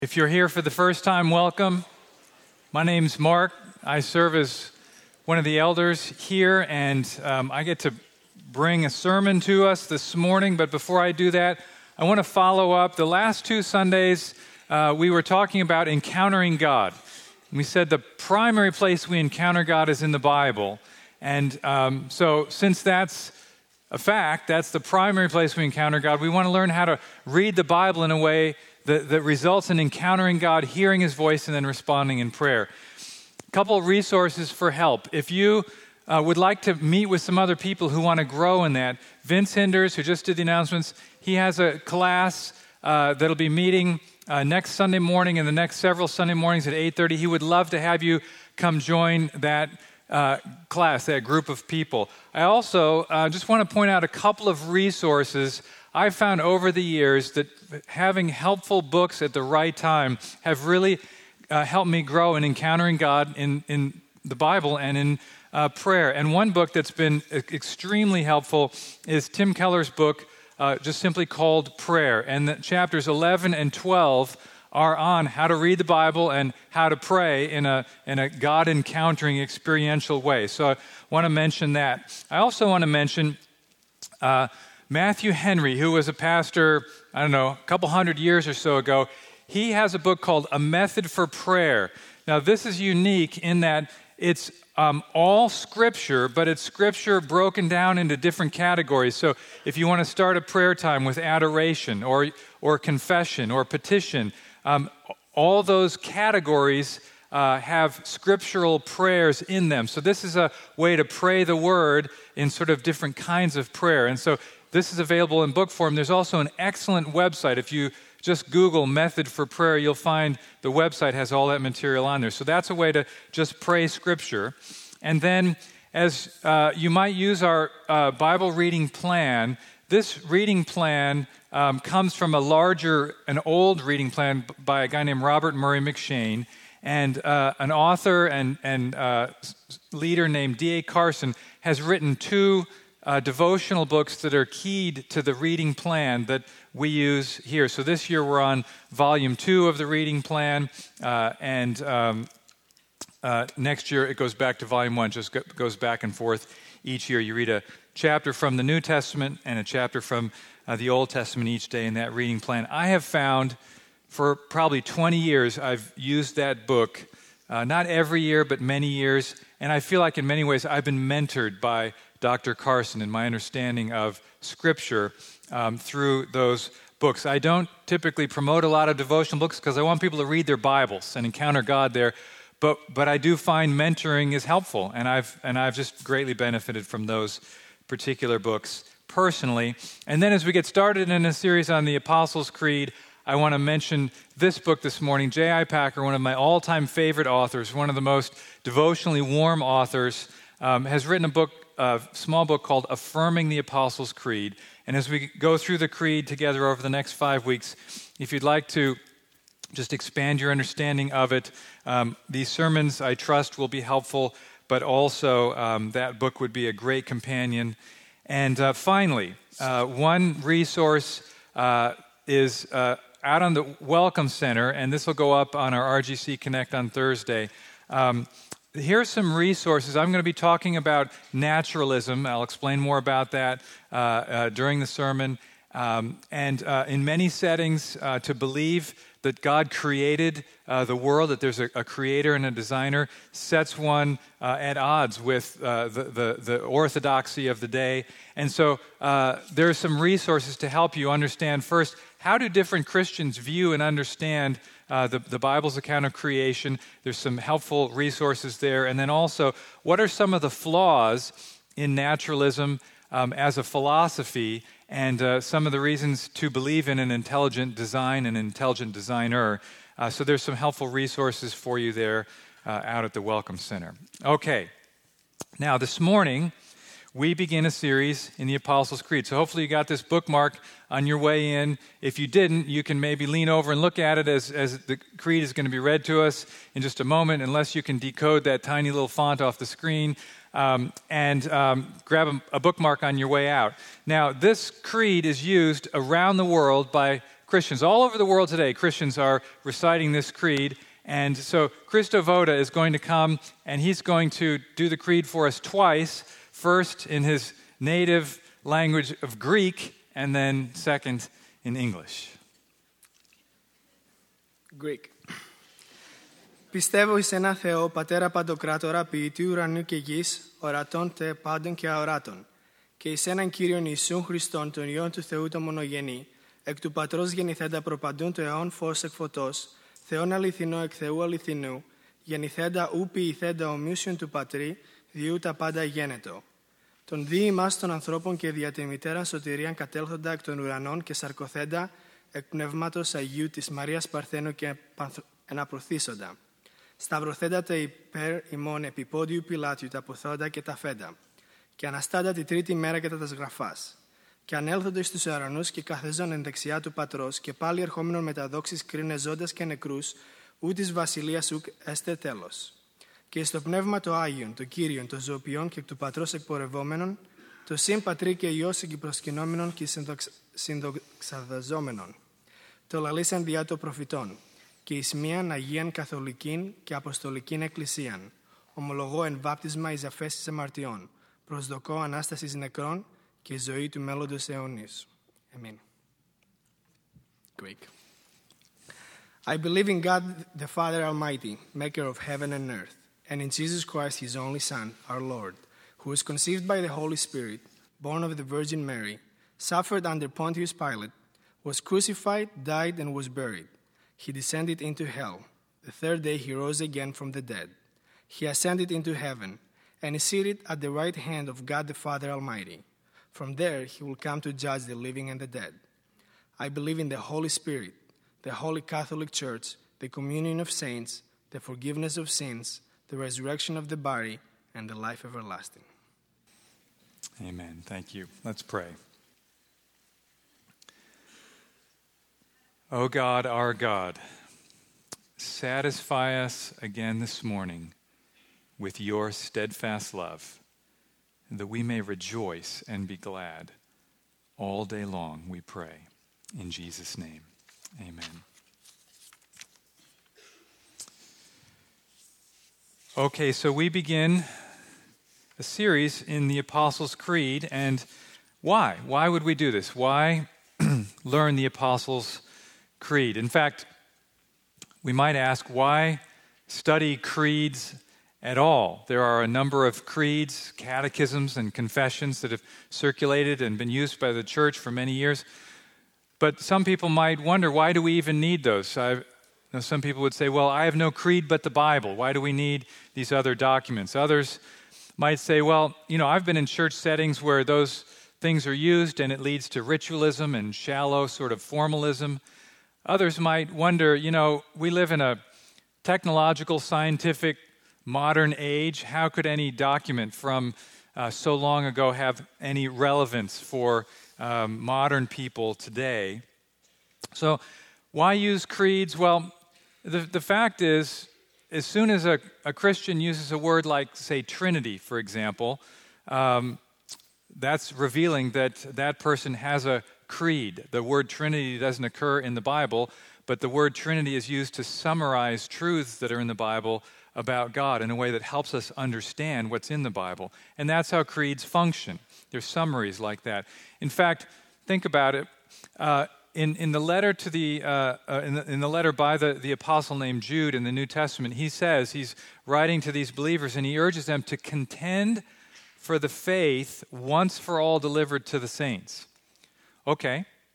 If you're here for the first time, welcome. My name's Mark. I serve as one of the elders here, and I get to bring a sermon to us this morning. But before I do that, I want to follow up. The last two Sundays, we were talking about encountering God. We said the primary place we encounter God is in the Bible. And so since that's a fact, that's the primary place we encounter God, we want to learn how to read the Bible in a way that results in encountering God, hearing His voice, and then responding in prayer. A couple of resources for help. If you would like to meet with some other people who want to grow in that, Vince Hinders, who just did the announcements, he has a class that'll be meeting next Sunday morning and the next several Sunday mornings at 8:30. He would love to have you come join that class, that group of people. I also just want to point out a couple of resources I've found over the years that having helpful books at the right time have really helped me grow in encountering God in the Bible and in prayer. And one book that's been extremely helpful is Tim Keller's book, just simply called Prayer. And the chapters 11 and 12 are on how to read the Bible and how to pray in a God-encountering experiential way. So I want to mention that. I also want to mention Matthew Henry, who was a pastor, a couple hundred years or so ago. He has a book called A Method for Prayer. Now, this is unique in that it's all Scripture, but it's Scripture broken down into different categories. So if you want to start a prayer time with adoration or confession or petition, all those categories have scriptural prayers in them. So this is a way to pray the Word in sort of different kinds of prayer. And so this is available in book form. There's also an excellent website. If you just Google Method for Prayer, you'll find the website has all that material on there. So that's a way to just pray Scripture. And then as you might use our Bible reading plan, this reading plan comes from an old reading plan by a guy named Robert Murray M'Cheyne, and an author and leader named D.A. Carson has written two devotional books that are keyed to the reading plan that we use here. So this year we're on volume 2 of the reading plan, and next year it goes back to volume 1, just goes back and forth each year. You read a chapter from the New Testament and a chapter from the Old Testament each day in that reading plan. I have found for probably 20 years I've used that book, not every year, but many years, and I feel like in many ways I've been mentored by Dr. Carson in my understanding of Scripture through those books. I don't typically promote a lot of devotional books because I want people to read their Bibles and encounter God there, but I do find mentoring is helpful, and I've just greatly benefited from those particular books personally. And then as we get started in a series on the Apostles' Creed, I want to mention this book this morning. J.I. Packer, one of my all-time favorite authors, one of the most devotionally warm authors, has written a small book called Affirming the Apostles' Creed. And as we go through the Creed together over the next 5 weeks, if you'd like to just expand your understanding of it, these sermons, I trust, will be helpful, but also that book would be a great companion. And finally, one resource is out on the Welcome Center, and this will go up on our RGC Connect on Thursday. Here are some resources. I'm going to be talking about naturalism. I'll explain more about that during the sermon. And in many settings, to believe that God created the world, that there's a creator and a designer, sets one at odds with the orthodoxy of the day. And so there are some resources to help you understand first, how do different Christians view and understand the Bible's account of creation? There's some helpful resources there. And then also, what are some of the flaws in naturalism as a philosophy, and some of the reasons to believe in an intelligent design and intelligent designer? So there's some helpful resources for you there out at the Welcome Center. Okay, now this morning we begin a series in the Apostles' Creed. So hopefully you got this bookmark on your way in. If you didn't, you can maybe lean over and look at it as the Creed is going to be read to us in just a moment, unless you can decode that tiny little font off the screen. And grab a bookmark on your way out. Now, this creed is used around the world by Christians. All over the world today, Christians are reciting this creed. And so Christo Voda is going to come, and he's going to do the creed for us twice, first in his native language of Greek, and then second in English. Greek. Πιστεύω εις ένα Θεό, Πατέρα Παντοκράτορα, ποιητή ουρανού και γης, ορατών τε πάντων και αοράτων, και εις έναν Κύριον Ιησούν Χριστόν, τον Υιόν του Θεού το μονογενή, εκ του Πατρός γεννηθέντα προπαντούν το αιών φως εκ φωτός, Θεόν αληθινό εκ Θεού αληθινού, γεννηθέντα ου ποιηθέντα ομοίουσιον του Πατρί, διού τα πάντα γένετο. Τον δι ημάς των ανθρώπων και δια τη μητέραν σωτηρίαν κατέλθοντα εκ των ουρανών και σαρκωθέντα εκ πνεύματος Αγίου της Μαρίας Παρθένου και εναπροθήσοντα. Σταυρωθέντα τα υπέρ ημών επιπόντιου Πιλάτιου τα ποθόντα και τα φέντα. Και αναστάντα τη τρίτη μέρα κατά τας γραφάς. Και ανέλθοντες στους ουρανούς και καθέζον εν δεξιά του Πατρός και πάλι ερχόμενον με τα δόξης κρίνε ζώντας και νεκρούς, ού της βασιλείας ουκ έστε τέλος. Και στο πνεύμα το Άγιον, το Κύριον, το ζωοποιών και εκ του Πατρός εκπορευόμενον, το συν Πατρί και Υιός εγκυπροσκυνόμενον και συνδοξαδαζόμενον, το λαλήσαν διά των προφητών, και εις μίαν Αγίαν Καθολικήν και Αποστολικήν Εκκλησίαν, ομολογώ εν βάπτισμα εις αφέσεις αμαρτιών, προσδοκώ Ανάστασης νεκρών και ζωή του μέλλοντος αιώνης. Amen. Greek. I believe in God the Father Almighty, maker of heaven and earth, and in Jesus Christ, his only Son, our Lord, who was conceived by the Holy Spirit, born of the Virgin Mary, suffered under Pontius Pilate, was crucified, died, and was buried. He descended into hell. The third day he rose again from the dead. He ascended into heaven, and is seated at the right hand of God the Father Almighty. From there he will come to judge the living and the dead. I believe in the Holy Spirit, the Holy Catholic Church, the communion of saints, the forgiveness of sins, the resurrection of the body, and the life everlasting. Amen. Thank you. Let's pray. O God, our God, satisfy us again this morning with your steadfast love, that we may rejoice and be glad all day long, we pray. In Jesus' name, amen. Okay, so we begin a series in the Apostles' Creed, and why? Why would we do this? Why learn the Apostles' Creed? In fact, we might ask, why study creeds at all? There are a number of creeds, catechisms, and confessions that have circulated and been used by the church for many years. But some people might wonder, why do we even need those? Some people would say, well, I have no creed but the Bible. Why do we need these other documents? Others might say, well, I've been in church settings where those things are used and it leads to ritualism and shallow sort of formalism. Others might wonder, we live in a technological, scientific, modern age. How could any document from so long ago have any relevance for modern people today? So why use creeds? Well, the fact is, as soon as a Christian uses a word like, say, Trinity, for example, that's revealing that that person has a creed. The word Trinity doesn't occur in the Bible, but the word Trinity is used to summarize truths that are in the Bible about God in a way that helps us understand what's in the Bible. And that's how creeds function. There's summaries like that. In fact, think about it. In the letter to in the letter by the apostle named Jude in the New Testament, he says, he's writing to these believers and he urges them to contend for the faith once for all delivered to the saints. Okay,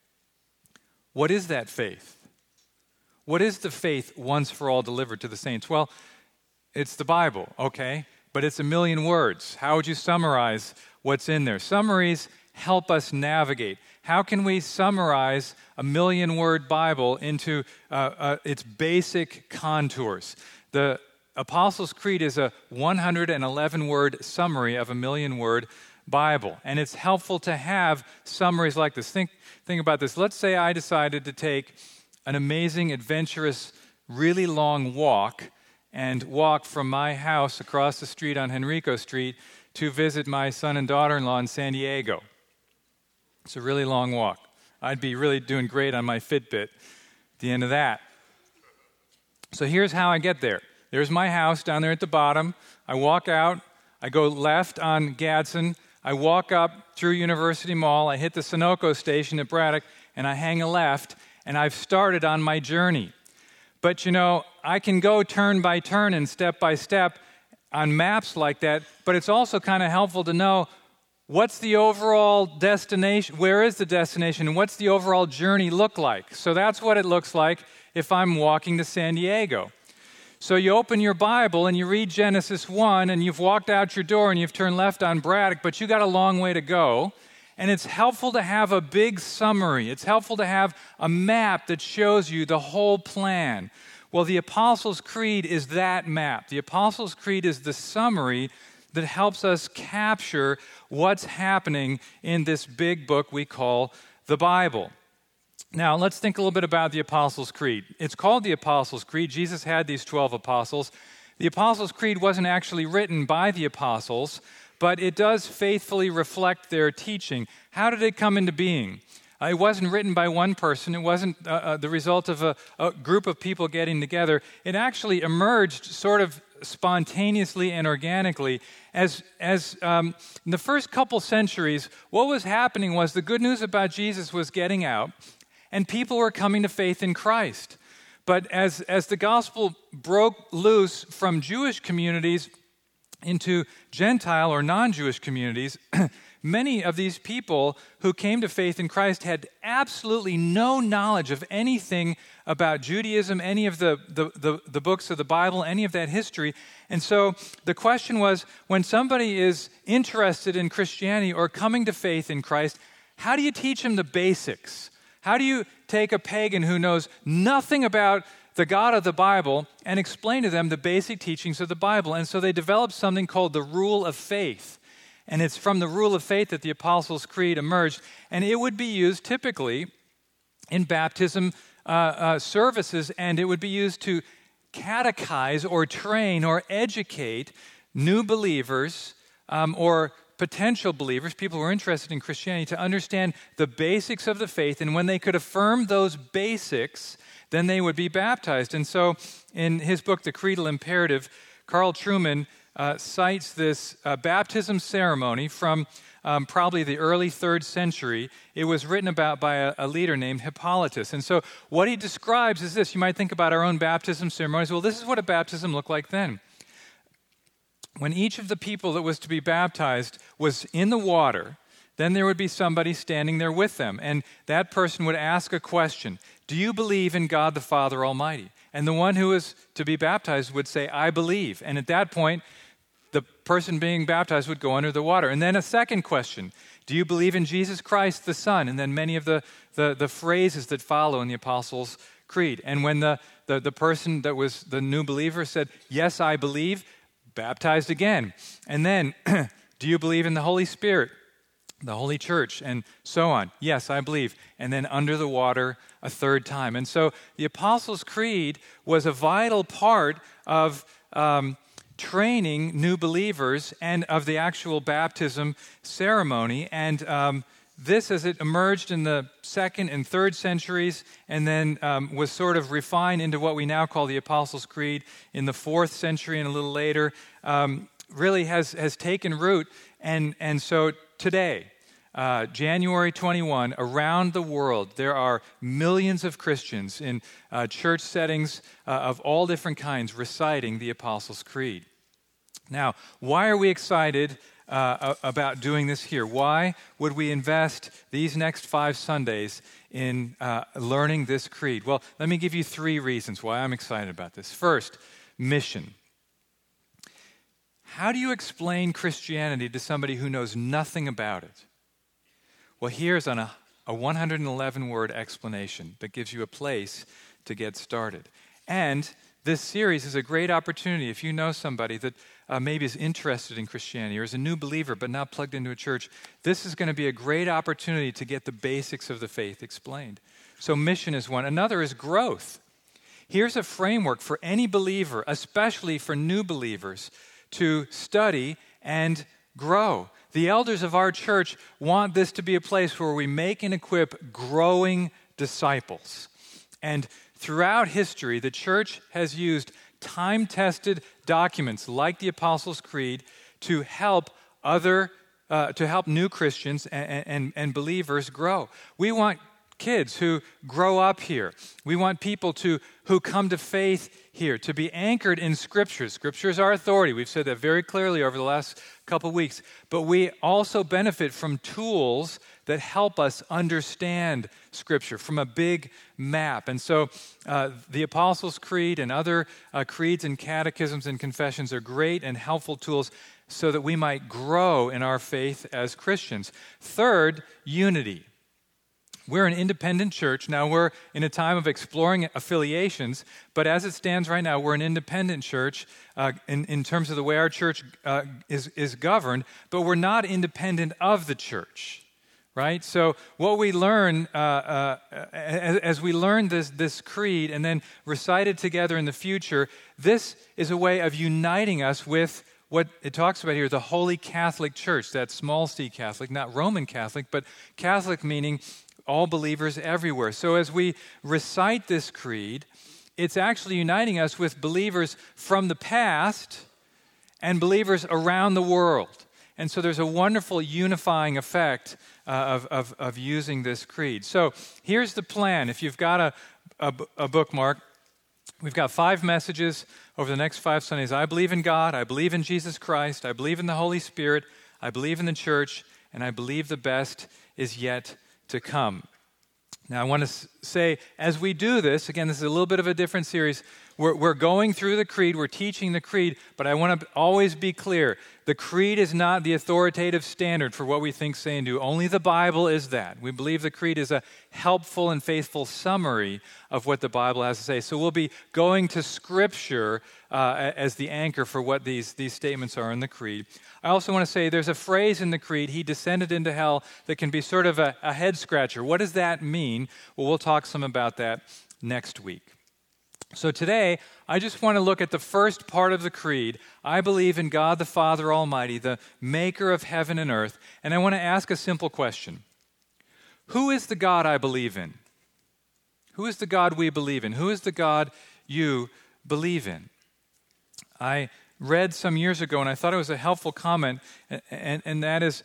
what is that faith? What is the faith once for all delivered to the saints? Well, it's the Bible, okay, but it's a million words. How would you summarize what's in there? Summaries help us navigate. How can we summarize a million-word Bible into its basic contours? The Apostles' Creed is a 111-word summary of a million-word Bible, and it's helpful to have summaries like this. Think about this. Let's say I decided to take an amazing, adventurous, really long walk and walk from my house across the street on Henrico Street to visit my son and daughter-in-law in San Diego. It's a really long walk. I'd be really doing great on my Fitbit at the end of that. So here's how I get there. There's my house down there at the bottom. I walk out. I go left on Gadsden. I walk up through University Mall. I hit the Sunoco station at Braddock, and I hang a left, and I've started on my journey. But, I can go turn by turn and step by step on maps like that, but it's also kind of helpful to know what's the overall destination, where is the destination, and what's the overall journey look like. So that's what it looks like if I'm walking to San Diego. So you open your Bible and you read Genesis 1, and you've walked out your door and you've turned left on Braddock, but you got a long way to go. And it's helpful to have a big summary. It's helpful to have a map that shows you the whole plan. Well, the Apostles' Creed is that map. The Apostles' Creed is the summary that helps us capture what's happening in this big book we call the Bible. Now, let's think a little bit about the Apostles' Creed. It's called the Apostles' Creed. Jesus had these 12 apostles. The Apostles' Creed wasn't actually written by the apostles, but it does faithfully reflect their teaching. How did it come into being? It wasn't written by one person. It wasn't the result of a group of people getting together. It actually emerged sort of spontaneously and organically. As in the first couple centuries, what was happening was the good news about Jesus was getting out, and people were coming to faith in Christ. But as the gospel broke loose from Jewish communities into Gentile or non-Jewish communities, many of these people who came to faith in Christ had absolutely no knowledge of anything about Judaism, any of the books of the Bible, any of that history. And so the question was, when somebody is interested in Christianity or coming to faith in Christ, how do you teach them the basics? How do you take a pagan who knows nothing about the God of the Bible and explain to them the basic teachings of the Bible? And so they developed something called the Rule of Faith. And it's from the Rule of Faith that the Apostles' Creed emerged. And it would be used typically in baptism services, and it would be used to catechize or train or educate new believers or potential believers, people who are interested in Christianity, to understand the basics of the faith. And when they could affirm those basics, then they would be baptized. And so in his book, The Creedal Imperative, Carl Trueman cites this baptism ceremony from probably the early 3rd century. It was written about by a leader named Hippolytus. And so what he describes is this. You might think about our own baptism ceremonies. Well, this is what a baptism looked like then. When each of the people that was to be baptized was in the water, then there would be somebody standing there with them. And that person would ask a question. Do you believe in God the Father Almighty? And the one who is to be baptized would say, I believe. And at that point, the person being baptized would go under the water. And then a second question. Do you believe in Jesus Christ the Son? And then many of the phrases that follow in the Apostles' Creed. And when the person that was the new believer said, yes, I believe, baptized again. And then, do you believe in the Holy Spirit, the Holy Church, and so on? Yes, I believe. And then under the water a third time. And so the Apostles' Creed was a vital part of training new believers and of the actual baptism ceremony. And this, as it emerged in the 2nd and 3rd centuries, and then was sort of refined into what we now call the Apostles' Creed in the 4th century and a little later, really has taken root. And so today, January 21, around the world, there are millions of Christians in church settings of all different kinds reciting the Apostles' Creed. Now, why are we excited about doing this here? Why would we invest these next 5 Sundays in learning this creed? Well, let me give you 3 reasons why I'm excited about this. First, mission. How do you explain Christianity to somebody who knows nothing about it? Well, here's a 111-word explanation that gives you a place to get started. And this series is a great opportunity if you know somebody that maybe is interested in Christianity or is a new believer but not plugged into a church. This is going to be a great opportunity to get the basics of the faith explained. So mission is one. Another is growth. Here's a framework for any believer, especially for new believers, to study and grow. The elders of our church want this to be a place where we make and equip growing disciples. And throughout history, the church has used time-tested documents like the Apostles' Creed to help new Christians and believers grow. We want kids who grow up here. We want people who come to faith here to be anchored in Scripture. Scripture is our authority. We've said that very clearly over the last couple weeks. But we also benefit from tools that help us understand Scripture from a big map. And so the Apostles' Creed and other creeds and catechisms and confessions are great and helpful tools so that we might grow in our faith as Christians. Third, unity. We're an independent church. Now, we're in a time of exploring affiliations, but as it stands right now, we're an independent church in terms of the way our church is governed, but we're not independent of the church, right? So what we learn, as we learn this creed and then recite it together in the future, this is a way of uniting us with what it talks about here, the Holy Catholic Church, that small c Catholic, not Roman Catholic, but Catholic meaning all believers everywhere. So as we recite this creed, it's actually uniting us with believers from the past and believers around the world. And so there's a wonderful unifying effect of using this creed. So here's the plan. If you've got a bookmark, we've got 5 messages over the next 5 Sundays. I believe in God, I believe in Jesus Christ, I believe in the Holy Spirit, I believe in the church, and I believe the best is yet to come. Now, I want to say, as we do this, again, this is a little bit of a different series. We're going through the creed, we're teaching the creed, but I want to always be clear. The creed is not the authoritative standard for what we think, say, and do. Only the Bible is that. We believe the creed is a helpful and faithful summary of what the Bible has to say. So we'll be going to Scripture as the anchor for what these statements are in the creed. I also want to say there's a phrase in the creed, he descended into hell, that can be sort of a head scratcher. What does that mean? Well, we'll talk some about that next week. So today, I just want to look at the first part of the creed. I believe in God the Father Almighty, the maker of heaven and earth. And I want to ask a simple question. Who is the God I believe in? Who is the God we believe in? Who is the God you believe in? I read some years ago, and I thought it was a helpful comment, and that is,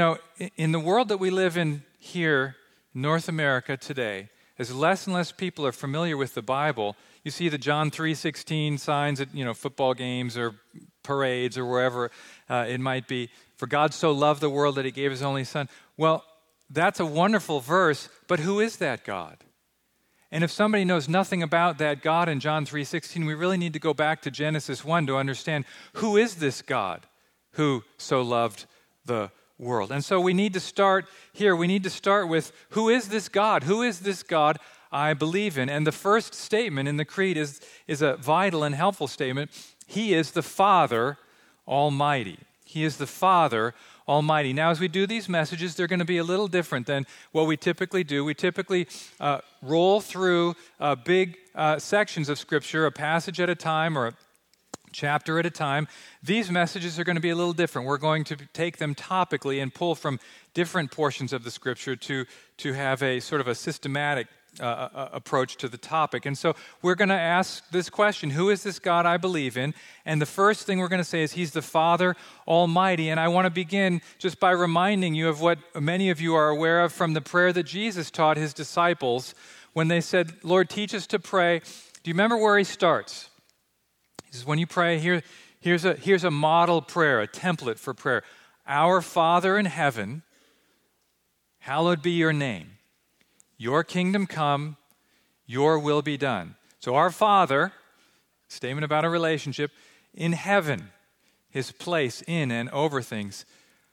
in the world that we live in here, North America today, as less and less people are familiar with the Bible, you see the John 3:16 signs at football games or parades or wherever it might be. For God so loved the world that he gave his only son. Well, that's a wonderful verse, but who is that God? And if somebody knows nothing about that God in John 3:16, we really need to go back to Genesis 1 to understand who is this God who so loved the world. And so we need to start here. We need to start with, who is this God? Who is this God I believe in? And the first statement in the creed is a vital and helpful statement. He is the Father Almighty. He is the Father Almighty. Now, as we do these messages, they're going to be a little different than what we typically do. We typically roll through big sections of Scripture, a passage at a time or a chapter at a time. These messages are going to be a little different. We're going to take them topically and pull from different portions of the Scripture to have a sort of a systematic approach to the topic. And so we're going to ask this question, who is this God I believe in? And the first thing we're going to say is he's the Father Almighty. And I want to begin just by reminding you of what many of you are aware of from the prayer that Jesus taught his disciples when they said, Lord, teach us to pray. Do you remember where he starts? He says, when you pray, here's a model prayer, a template for prayer. Our Father in heaven, hallowed be your name. Your kingdom come, your will be done. So our Father, statement about a relationship, in heaven, his place in and over things.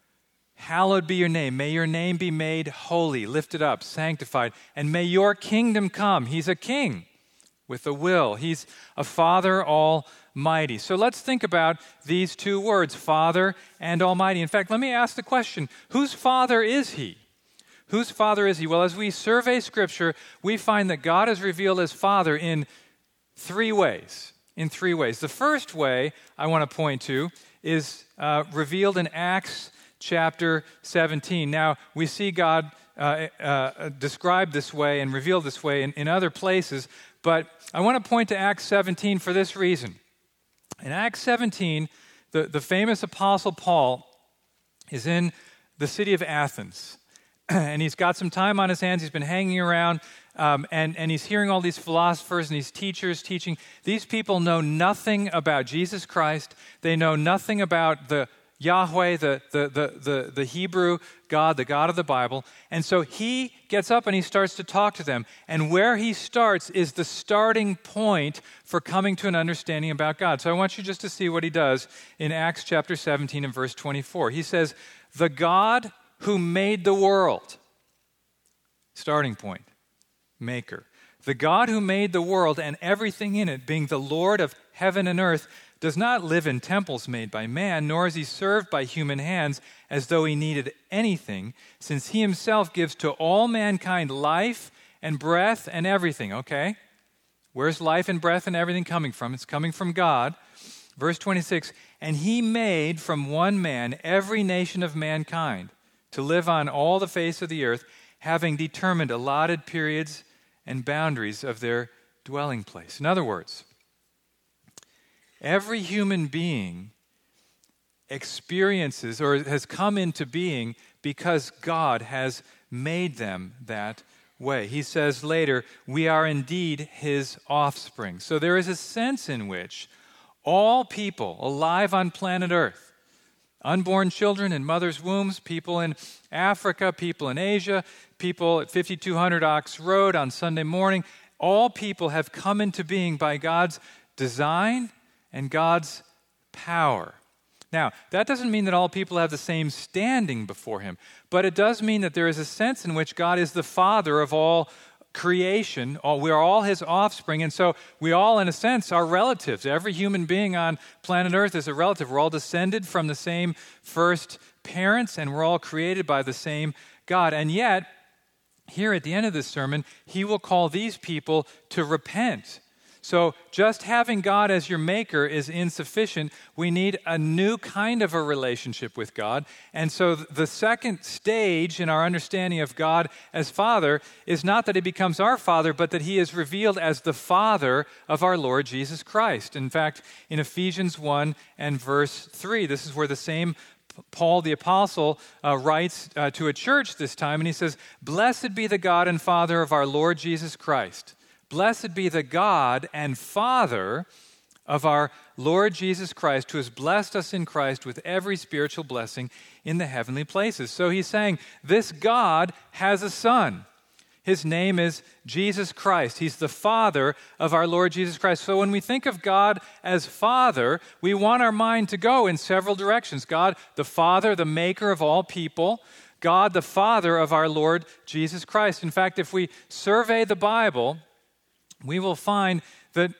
Hallowed be your name. May your name be made holy, lifted up, sanctified. And may your kingdom come. He's a king with a will. He's a Father Almighty. So let's think about these two words, Father and Almighty. In fact, let me ask the question, whose Father is he? Whose Father is he? Well, as we survey Scripture, we find that God is revealed as Father in 3 ways. in three ways. The first way I want to point to is revealed in Acts chapter 17. Now, we see God described this way and revealed this way in other places, but I want to point to Acts 17 for this reason. In Acts 17, the famous apostle Paul is in the city of Athens, and he's got some time on his hands. He's been hanging around, and he's hearing all these philosophers and these teachers teaching. These people know nothing about Jesus Christ. They know nothing about the Yahweh, the Hebrew God, the God of the Bible. And so he gets up and he starts to talk to them. And where he starts is the starting point for coming to an understanding about God. So I want you just to see what he does in Acts chapter 17 and verse 24. He says, "The God who made the world," starting point, maker. "The God who made the world and everything in it, being the Lord of heaven and earth, does not live in temples made by man, nor is he served by human hands as though he needed anything, since he himself gives to all mankind life and breath and everything." Okay? Where's life and breath and everything coming from? It's coming from God. Verse 26, "And he made from one man every nation of mankind to live on all the face of the earth, having determined allotted periods and boundaries of their dwelling place." In other words, every human being experiences or has come into being because God has made them that way. He says later, "We are indeed his offspring." So there is a sense in which all people alive on planet Earth, unborn children in mothers' wombs, people in Africa, people in Asia, people at 5200 Ox Road on Sunday morning, all people have come into being by God's design and God's power. Now, that doesn't mean that all people have the same standing before him, but it does mean that there is a sense in which God is the father of all creation. We are all his offspring, and so we all, in a sense, are relatives. Every human being on planet Earth is a relative. We're all descended from the same first parents, and we're all created by the same God. And yet, here at the end of this sermon, he will call these people to repent. So just having God as your maker is insufficient. We need a new kind of a relationship with God. And so the second stage in our understanding of God as Father is not that he becomes our Father, but that he is revealed as the Father of our Lord Jesus Christ. In fact, in Ephesians 1 and verse 3, this is where the same Paul the Apostle writes to a church this time, and he says, "Blessed be the God and Father of our Lord Jesus Christ. Blessed be the God and Father of our Lord Jesus Christ, who has blessed us in Christ with every spiritual blessing in the heavenly places." So he's saying, this God has a son. His name is Jesus Christ. He's the Father of our Lord Jesus Christ. So when we think of God as Father, we want our mind to go in several directions. God, the Father, the maker of all people. God, the Father of our Lord Jesus Christ. In fact, if we survey the Bible, we will find that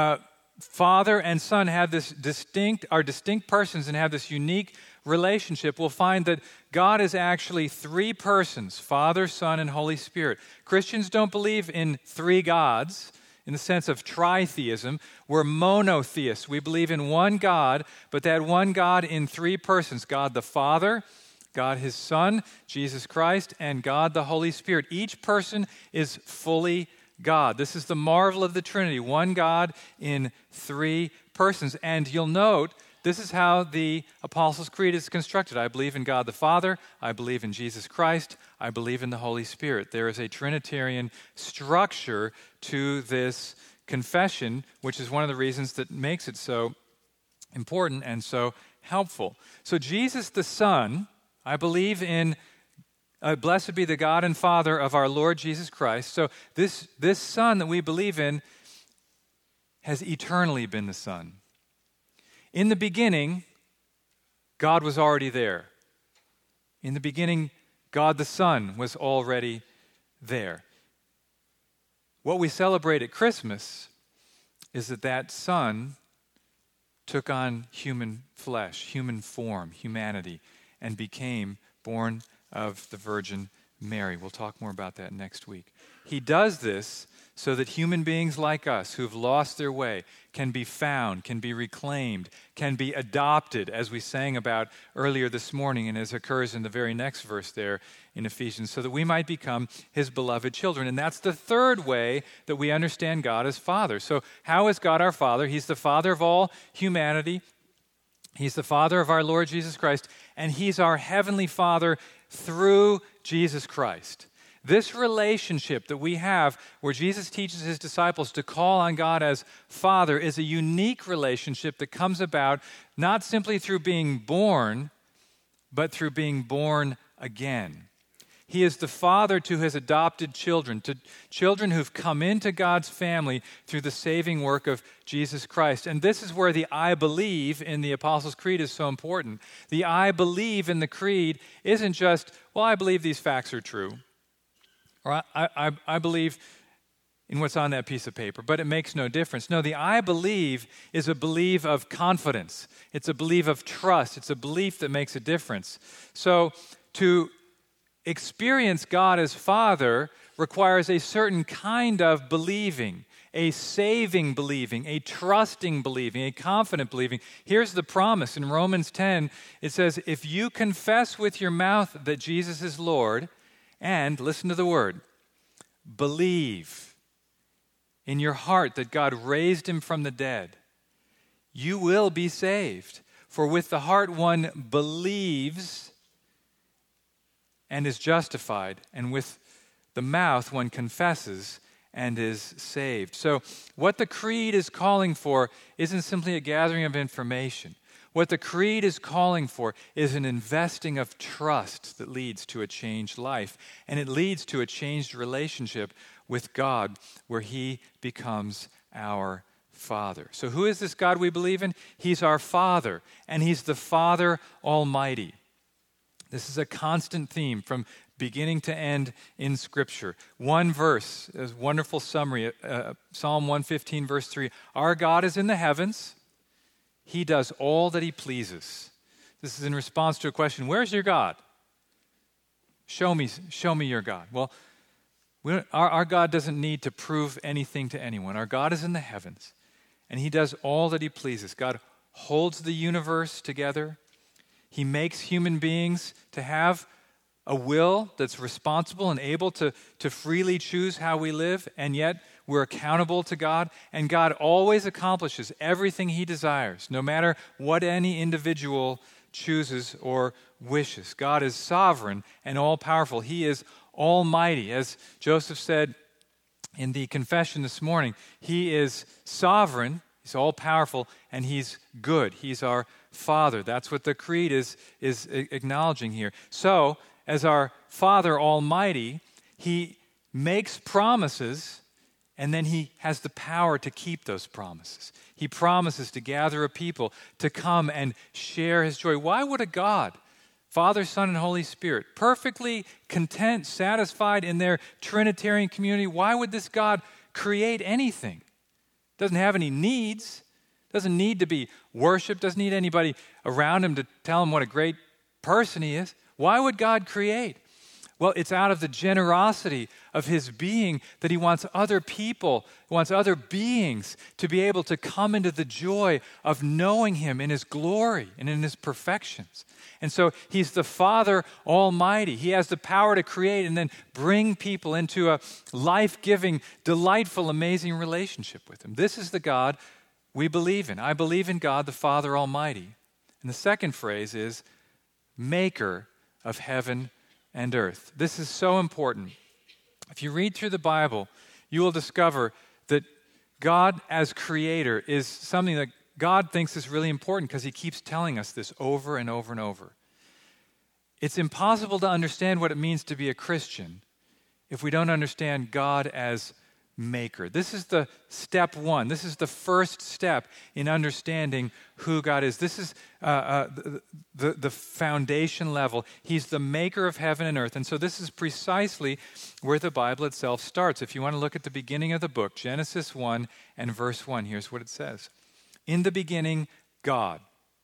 Father and Son have are distinct persons and have this unique relationship. We'll find that God is actually three persons, Father, Son, and Holy Spirit. Christians don't believe in three gods in the sense of tritheism. We're monotheists. We believe in one God, but that one God in three persons, God the Father, God his Son, Jesus Christ, and God the Holy Spirit. Each person is fully God. This is the marvel of the Trinity, one God in three persons. And you'll note, this is how the Apostles' Creed is constructed. I believe in God the Father, I believe in Jesus Christ, I believe in the Holy Spirit. There is a Trinitarian structure to this confession, which is one of the reasons that makes it so important and so helpful. So Jesus the Son, I believe in blessed be the God and Father of our Lord Jesus Christ. So this Son that we believe in has eternally been the Son. In the beginning, God was already there. In the beginning, God the Son was already there. What we celebrate at Christmas is that Son took on human flesh, human form, humanity, and became born of the Virgin Mary. We'll talk more about that next week. He does this so that human beings like us who've lost their way can be found, can be reclaimed, can be adopted, as we sang about earlier this morning and as occurs in the very next verse there in Ephesians, so that we might become his beloved children. And that's the third way that we understand God as Father. So how is God our Father? He's the Father of all humanity. He's the Father of our Lord Jesus Christ, and he's our heavenly Father through Jesus Christ. This relationship that we have where Jesus teaches his disciples to call on God as Father is a unique relationship that comes about not simply through being born, but through being born again. He is the Father to his adopted children, to children who've come into God's family through the saving work of Jesus Christ. And this is where the I believe in the Apostles' Creed is so important. The I believe in the Creed isn't just, well, I believe these facts are true. Or I believe in what's on that piece of paper, but it makes no difference. No, the I believe is a belief of confidence. It's a belief of trust. It's a belief that makes a difference. So to experience God as Father requires a certain kind of believing, a saving believing, a trusting believing, a confident believing. Here's the promise in Romans 10. It says, if you confess with your mouth that Jesus is Lord, and, listen to the word, believe in your heart that God raised him from the dead, you will be saved. For with the heart one believes and is justified, and with the mouth one confesses and is saved. So what the Creed is calling for isn't simply a gathering of information. What the Creed is calling for is an investing of trust that leads to a changed life, and it leads to a changed relationship with God where he becomes our Father. So who is this God we believe in? He's our Father, and he's the Father Almighty. This is a constant theme from beginning to end in Scripture. One verse, a wonderful summary, Psalm 115, verse 3. Our God is in the heavens. He does all that he pleases. This is in response to a question, where's your God? Show me your God. Well, our God doesn't need to prove anything to anyone. Our God is in the heavens, and he does all that he pleases. God holds the universe together. He makes human beings to have a will that's responsible and able to freely choose how we live, and yet we're accountable to God, and God always accomplishes everything he desires, no matter what any individual chooses or wishes. God is sovereign and all-powerful. He is almighty. As Joseph said in the confession this morning, he is sovereign, he's all-powerful, and he's good. He's our Father. That's what the Creed is acknowledging here. So, as our Father Almighty, he makes promises, and then he has the power to keep those promises. He promises to gather a people to come and share his joy. Why would a God, Father, Son, and Holy Spirit, perfectly content, satisfied in their Trinitarian community, why would this God create anything? Doesn't have any needs, doesn't need to be worshiped, doesn't need anybody around him to tell him what a great person he is. Why would God create? Well, it's out of the generosity of his being that he wants other people, wants other beings to be able to come into the joy of knowing him in his glory and in his perfections. And so he's the Father Almighty. He has the power to create and then bring people into a life-giving, delightful, amazing relationship with him. This is the God we believe in. I believe in God, the Father Almighty. And the second phrase is maker of heaven and earth. This is so important. If you read through the Bible, you will discover that God as creator is something that God thinks is really important because he keeps telling us this over and over and over. It's impossible to understand what it means to be a Christian if we don't understand God as maker. This is the step one. This is the first step in understanding who God is. This is the foundation level. He's the maker of heaven and earth. And so this is precisely where the Bible itself starts. If you want to look at the beginning of the book, Genesis 1 and verse 1, here's what it says. In the beginning, God.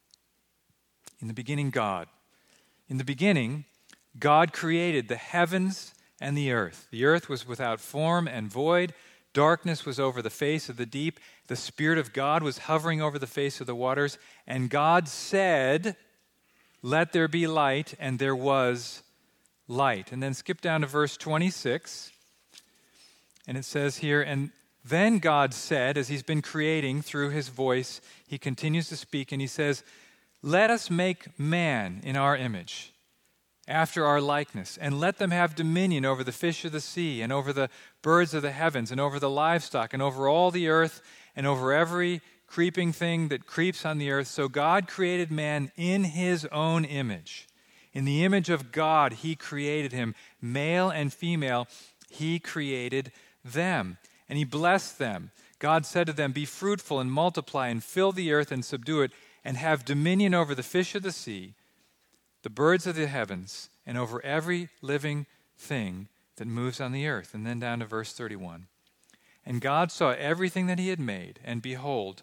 In the beginning, God. In the beginning, God created the heavens and the earth. The earth was without form and void. darkness was over the face of the deep. The Spirit of God was hovering over the face of the waters. And God said, let there be light, and there was light. And then skip down to verse 26. And it says here, and then God said, as he's been creating through his voice, he continues to speak, and he says, let us make man in our image, after our likeness, and let them have dominion over the fish of the sea, and over the birds of the heavens, and over the livestock, and over all the earth, and over every creeping thing that creeps on the earth. So God created man in his own image. In the image of God, he created him. Male and female, he created them. And he blessed them. God said to them, be fruitful and multiply and fill the earth and subdue it, and have dominion over the fish of the sea, the birds of the heavens, and over every living thing that moves on the earth. And then down to verse 31. And God saw everything that he had made, and behold,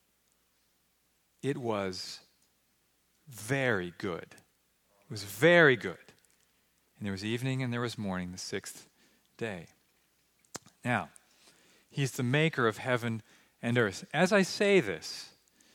it was very good. It was very good. And there was evening and there was morning, the sixth day. Now, he's the maker of heaven and earth. As I say this,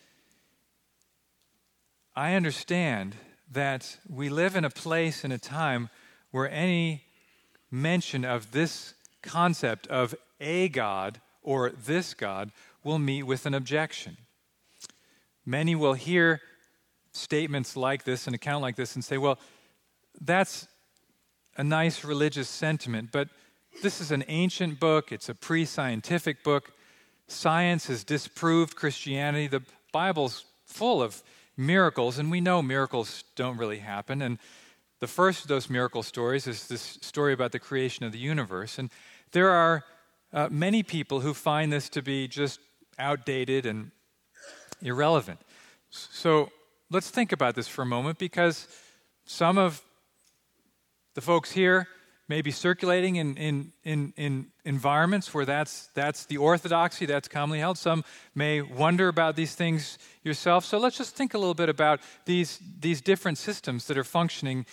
I understand that we live in a place and a time where any mention of this concept of a God or this God will meet with an objection. Many will hear statements like this, an account like this, and say, well, that's a nice religious sentiment, but this is an ancient book, it's a pre-scientific book. Science has disproved Christianity. The Bible's full of miracles, and we know miracles don't really happen. And the first of those miracle stories is this story about the creation of the universe. And there are many people who find this to be just outdated and irrelevant. So let's think about this for a moment, because some of the folks here may be circulating in environments where that's the orthodoxy, that's commonly held. Some may wonder about these things yourself. So let's just think a little bit about these different systems that are functioning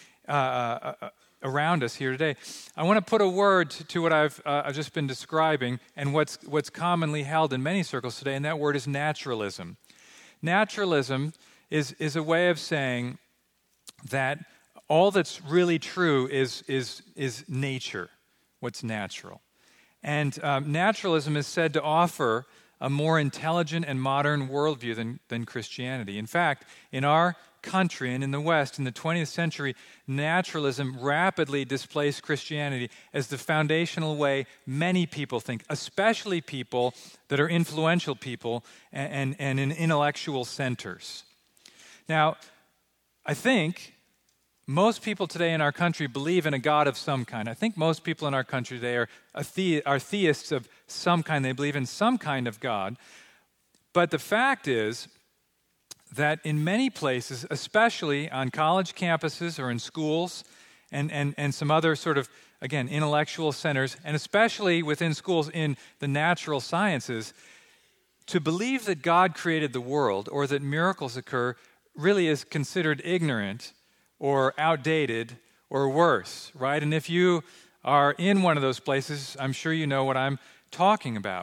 around us here today. I want to put a word to what I've just been describing and what's commonly held in many circles today, and that word is naturalism. Naturalism is a way of saying that all that's really true is nature, what's natural. And naturalism is said to offer a more intelligent and modern worldview than Christianity. In fact, in our country and in the West, in the 20th century, naturalism rapidly displaced Christianity as the foundational way many people think, especially people that are influential people and in intellectual centers. Now, I think most people today in our country believe in a God of some kind. I think most people in our country today are theists of some kind. They believe in some kind of God. But the fact is that in many places, especially on college campuses or in schools and some other sort of, again, intellectual centers, and especially within schools in the natural sciences, to believe that God created the world or that miracles occur really is considered ignorant or outdated or worse, right? And if you are in one of those places, I'm sure you know what I'm talking about.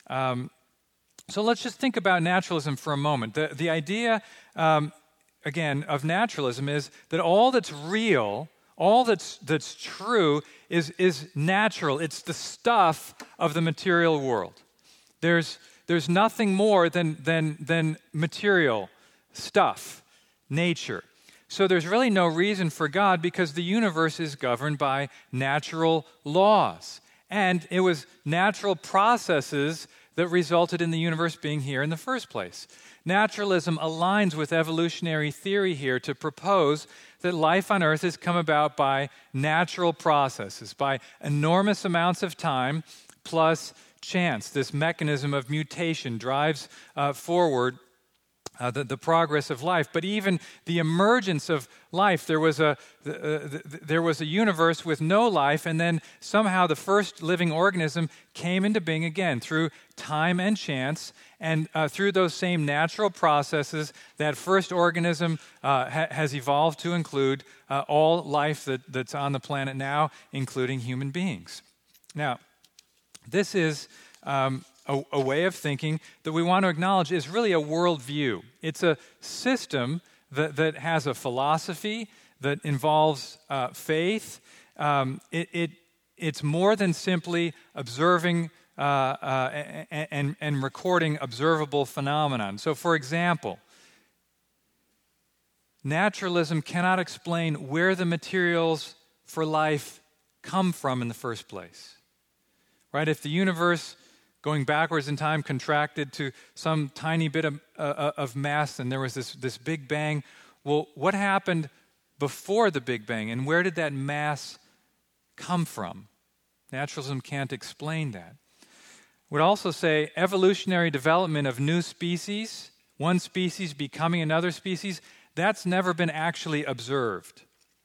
So let's just think about naturalism for a moment. The idea, again, of naturalism is that all that's real, all that's true is natural. It's the stuff of the material world. There's nothing more than material stuff, nature. So there's really no reason for God, because the universe is governed by natural laws. And it was natural processes that resulted in the universe being here in the first place. Naturalism aligns with evolutionary theory here to propose that life on Earth has come about by natural processes, by enormous amounts of time plus chance. This mechanism of mutation drives forward the progress of life. But even the emergence of life, there was a universe with no life, and then somehow the first living organism came into being again through time and chance, and through those same natural processes, that first organism has evolved to include all life that's on the planet now, including human beings. Now, this is a way of thinking that we want to acknowledge is really a worldview. It's a system that has a philosophy that involves faith. It's more than simply observing and recording observable phenomenon. So, for example, naturalism cannot explain where the materials for life come from in the first place. Right? If the universe, going backwards in time, contracted to some tiny bit of mass, and there was this Big Bang, well, what happened before the Big Bang, and where did that mass come from? Naturalism can't explain that. Would also say evolutionary development of new species, one species becoming another species, that's never been actually observed.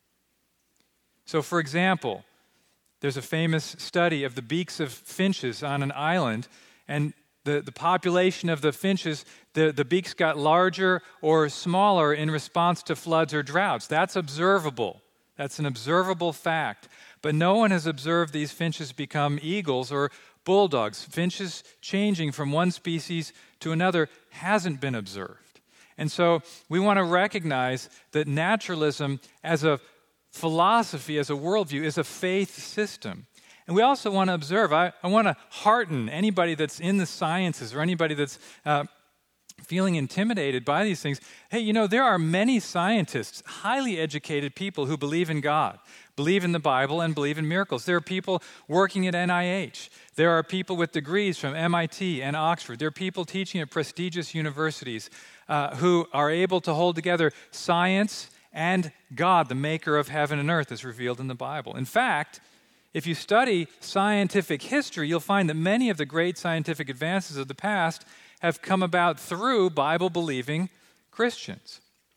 So, for example, there's a famous study of the beaks of finches on an island, and the population of the finches, the beaks got larger or smaller in response to floods or droughts. That's observable. That's an observable fact. But no one has observed these finches become eagles or bulldogs. Finches changing from one species to another hasn't been observed. And so we want to recognize that naturalism as a philosophy, as a worldview, is a faith system. And we also want to observe, I want to hearten anybody that's in the sciences or anybody that's feeling intimidated by these things. Hey, you know, there are many scientists, highly educated people who believe in God, believe in the Bible, and believe in miracles. There are people working at NIH. There are people with degrees from MIT and Oxford. There are people teaching at prestigious universities who are able to hold together science and God, the maker of heaven and earth, as revealed in the Bible. In fact, if you study scientific history, you'll find that many of the great scientific advances of the past have come about through Bible-believing Christians.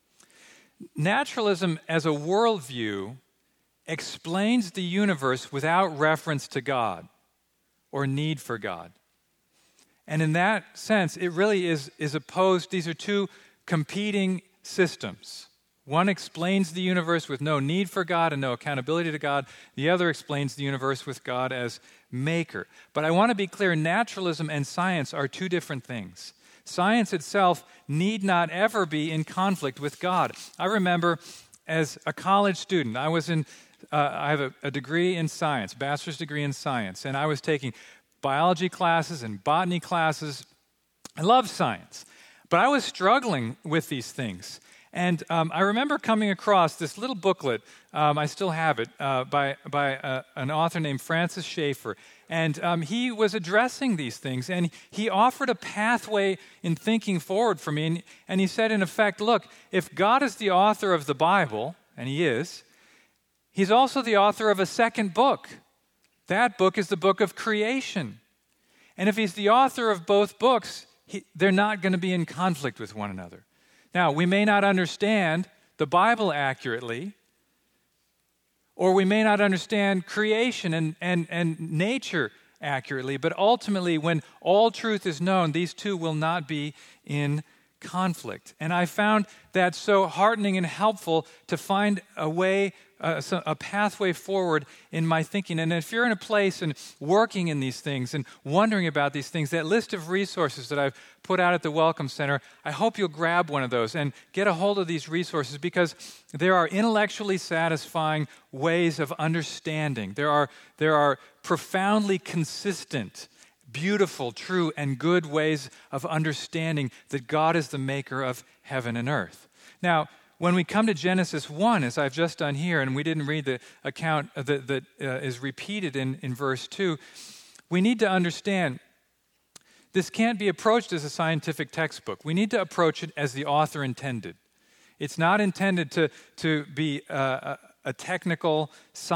Naturalism as a worldview explains the universe without reference to God or need for God. And in that sense, it really is opposed. These are two competing systems. One explains the universe with no need for God and no accountability to God. The other explains the universe with God as maker. But I want to be clear, naturalism and science are two different things. Science itself need not ever be in conflict with God. I remember as a college student, I have a degree in science, bachelor's degree in science, and I was taking biology classes and botany classes. I love science, but I was struggling with these things. And I remember coming across this little booklet, I still have it, by an author named Francis Schaeffer. And he was addressing these things, and he offered a pathway in thinking forward for me. And he said, in effect, look, if God is the author of the Bible, and he is, he's also the author of a second book. That book is the book of creation. And if he's the author of both books, they're not going to be in conflict with one another. Now, we may not understand the Bible accurately, or we may not understand creation and nature accurately, but ultimately, when all truth is known, these two will not be in conflict. And I found that so heartening and helpful to find a way, a pathway forward in my thinking. And if you're in a place and working in these things and wondering about these things, that list of resources that I've put out at the Welcome Center, I hope you'll grab one of those and get a hold of these resources, because there are intellectually satisfying ways of understanding. There are profoundly consistent, beautiful, true, and good ways of understanding that God is the maker of heaven and earth. Now, when we come to Genesis 1, as I've just done here, and we didn't read the account that is repeated in verse 2, we need to understand this can't be approached as a scientific textbook. We need to approach it as the author intended. It's not intended to be a technical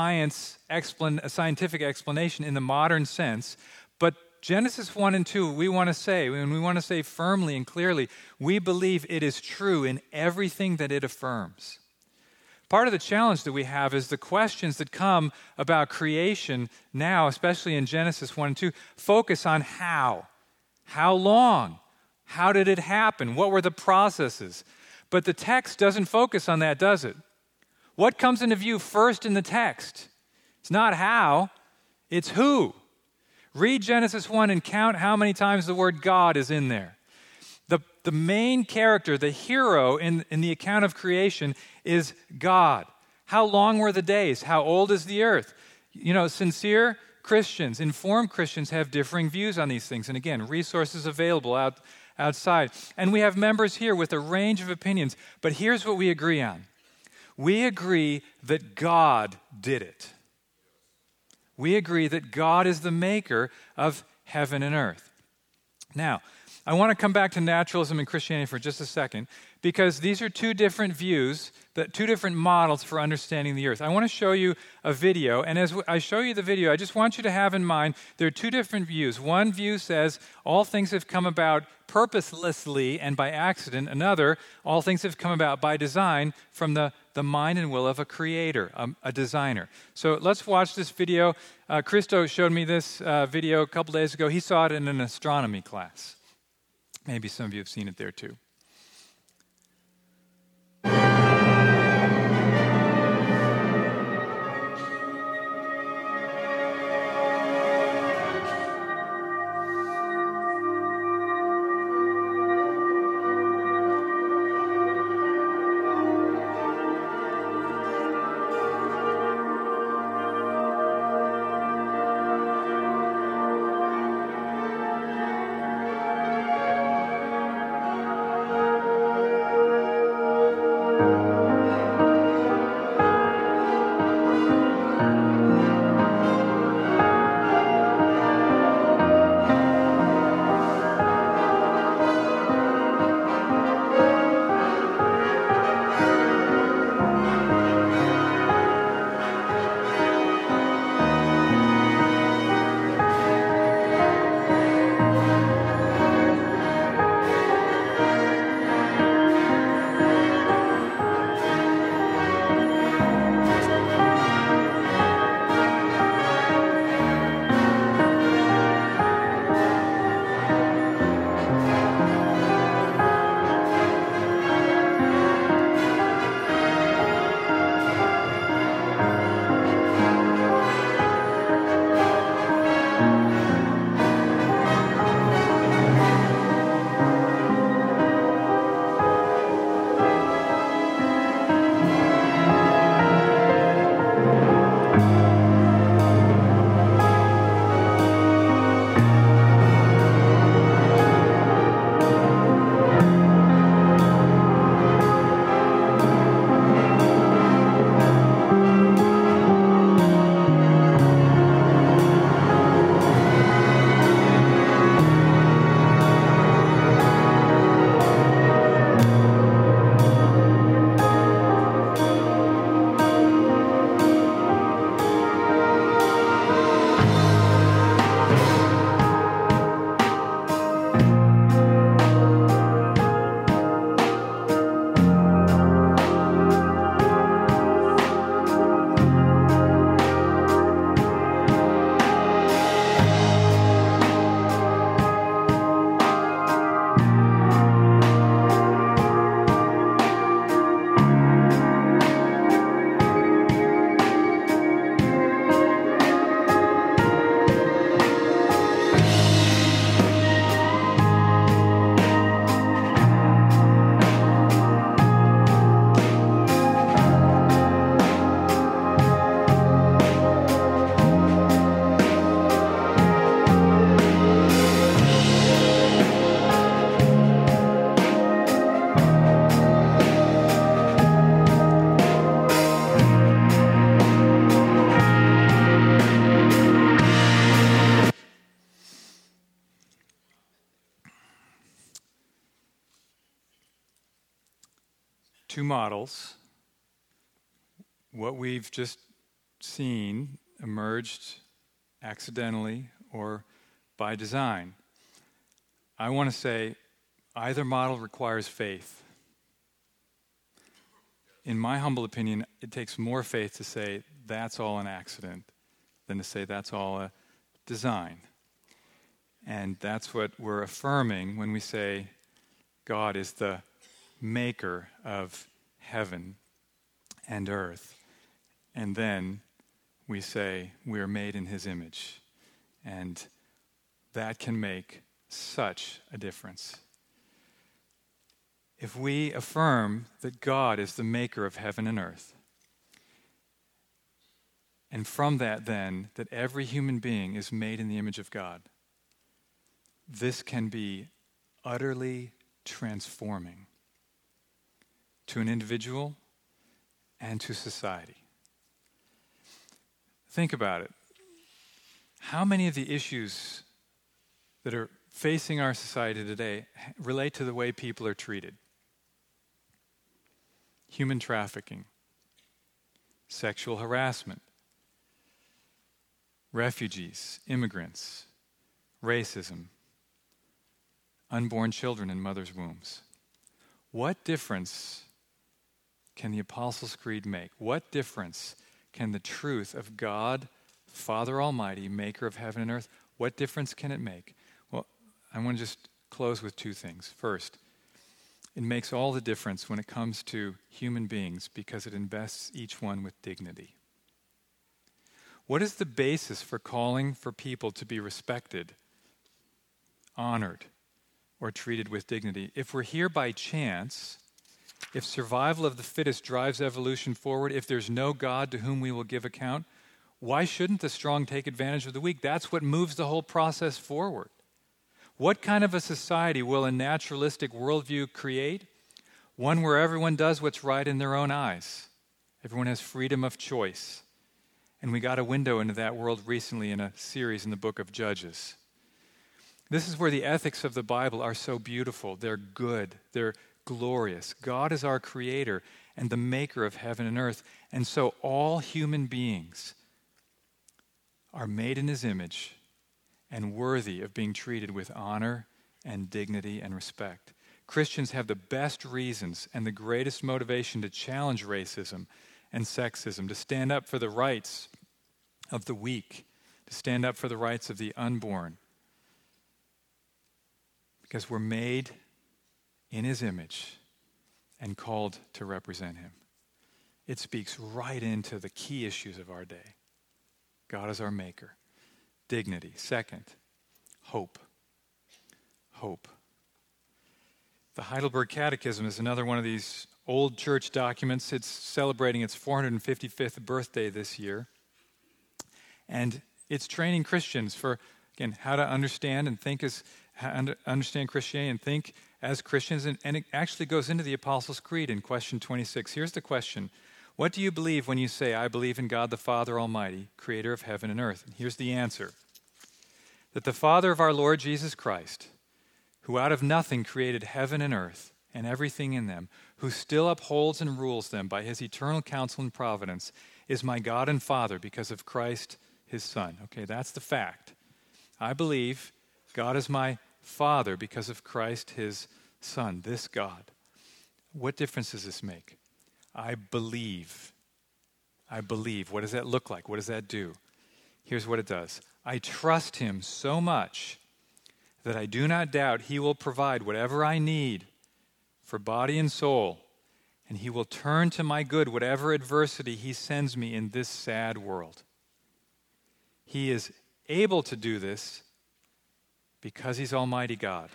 scientific explanation in the modern sense, but Genesis 1 and 2, we want to say firmly and clearly, we believe it is true in everything that it affirms. Part of the challenge that we have is the questions that come about creation now, especially in Genesis 1 and 2, focus on how. How long? How did it happen? What were the processes? But the text doesn't focus on that, does it? What comes into view first in the text? It's not how, it's who. Read Genesis 1 and count how many times the word God is in there. The main character, the hero in the account of creation is God. How long were the days? How old is the earth? You know, sincere Christians, informed Christians have differing views on these things. And again, resources available outside. And we have members here with a range of opinions. But here's what we agree on. We agree that God did it. We agree that God is the maker of heaven and earth. Now, I want to come back to naturalism and Christianity for just a second, because these are two different views, two different models for understanding the earth. I want to show you a video, and as I show you the video, I just want you to have in mind there are two different views. One view says all things have come about purposelessly and by accident. Another, all things have come about by design from the mind and will of a creator, a designer. So let's watch this video. Christo showed me this video a couple days ago. He saw it in an astronomy class. Maybe some of you have seen it there too. Two models. What we've just seen emerged accidentally or by design. I want to say either model requires faith. In my humble opinion, it takes more faith to say that's all an accident than to say that's all a design. And that's what we're affirming when we say God is the maker of heaven and earth. And then we say we're made in his image. And that can make such a difference. If we affirm that God is the maker of heaven and earth, and from that then, that every human being is made in the image of God, this can be utterly transforming to an individual and to society. Think about it. How many of the issues that are facing our society today relate to the way people are treated? Human trafficking, sexual harassment, refugees, immigrants, racism, unborn children in mothers' wombs. What difference can the Apostles' Creed make? What difference can the truth of God, Father Almighty, maker of heaven and earth, what difference can it make? Well, I want to just close with two things. First, it makes all the difference when it comes to human beings because it invests each one with dignity. What is the basis for calling for people to be respected, honored, or treated with dignity? If we're here by chance, if survival of the fittest drives evolution forward, if there's no God to whom we will give account, why shouldn't the strong take advantage of the weak? That's what moves the whole process forward. What kind of a society will a naturalistic worldview create? One where everyone does what's right in their own eyes. Everyone has freedom of choice. And we got a window into that world recently in a series in the book of Judges. This is where the ethics of the Bible are so beautiful. They're good. They're glorious. God is our creator and the maker of heaven and earth. And so all human beings are made in his image and worthy of being treated with honor and dignity and respect. Christians have the best reasons and the greatest motivation to challenge racism and sexism, to stand up for the rights of the weak, to stand up for the rights of the unborn. Because we're made in his image and called to represent him. It speaks right into the key issues of our day. God is our maker. Dignity. Second, hope. Hope. The Heidelberg Catechism is another one of these old church documents. It's celebrating its 455th birthday this year. And it's training Christians for, again, how to understand and think understand Christianity and think as Christians. And it actually goes into the Apostles' Creed in question 26. Here's the question. What do you believe when you say, I believe in God the Father Almighty, creator of heaven and earth? And here's the answer. That the Father of our Lord Jesus Christ, who out of nothing created heaven and earth and everything in them, who still upholds and rules them by his eternal counsel and providence, is my God and Father because of Christ, his Son. Okay, that's the fact. I believe God is my Father because of Christ, his Son, this God. What difference does this make? I believe. I believe. What does that look like? What does that do? Here's what it does. I trust him so much that I do not doubt he will provide whatever I need for body and soul, and he will turn to my good whatever adversity he sends me in this sad world. He is able to do this because he's Almighty God.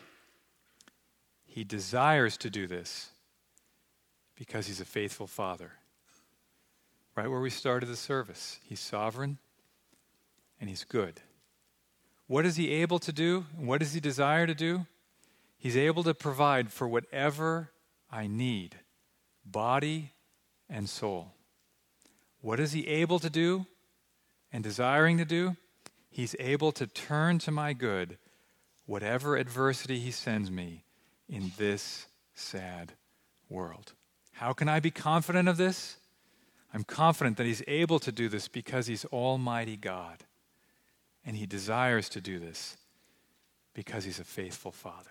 He desires to do this because he's a faithful Father. Right where we started the service. He's sovereign and he's good. What is he able to do? What does he desire to do? He's able to provide for whatever I need, body and soul. What is he able to do and desiring to do? He's able to turn to my good whatever adversity he sends me in this sad world. How can I be confident of this? I'm confident that he's able to do this because he's Almighty God. And he desires to do this because he's a faithful Father.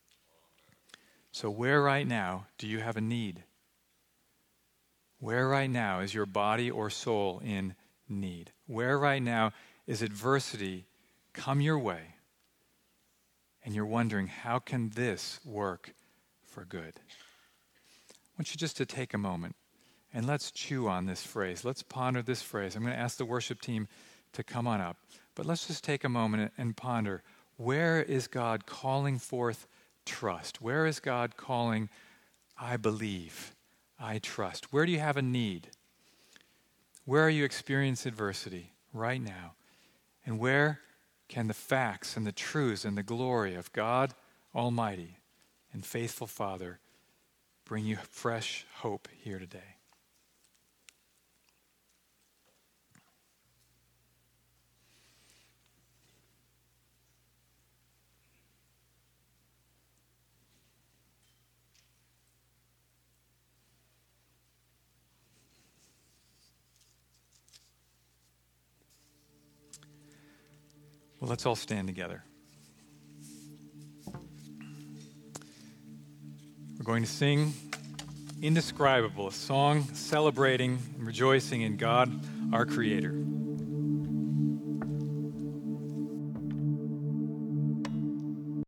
So where right now do you have a need? Where right now is your body or soul in need? Where right now is adversity come your way? And you're wondering, how can this work for good? I want you just to take a moment and let's chew on this phrase. Let's ponder this phrase. I'm going to ask the worship team to come on up. But let's just take a moment and ponder, Where is God calling forth trust? Where is God calling, I believe, I trust? Where do you have a need? Where are you experiencing adversity right now? And where can the facts and the truths and the glory of God Almighty and faithful Father bring you fresh hope here today? Well, let's all stand together. We're going to sing Indescribable, a song celebrating and rejoicing in God, our Creator.